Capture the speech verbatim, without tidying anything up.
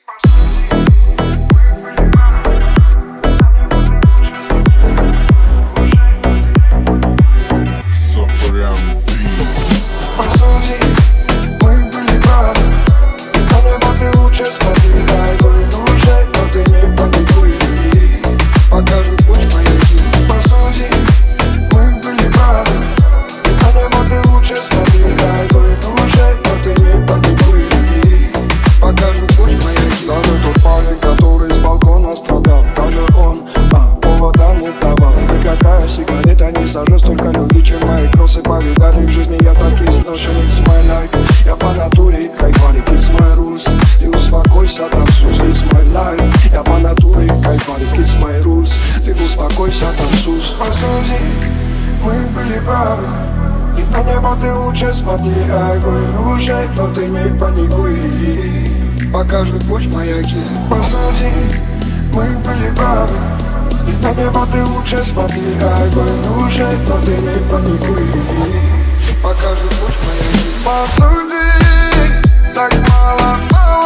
Сигарета не сажу, столько любви, чем мои кроссы повидали в жизни, я так изношен, it's my life. Я по натуре кайфарик, it's my rules. Ты успокойся, танцуй, it's my life. Я по натуре кайфарик, it's my rules. Ты успокойся, танцуй. Посуди, мы были правы, и на небо ты лучше смотри. Огонь уже, но ты не паникуй, покажут путь маяки. Посуди, мы были правы, и на небо ты лучше смотри. Огонь уже, но ты не паникуй, покажет путь маяки. Посуди, так мало, мало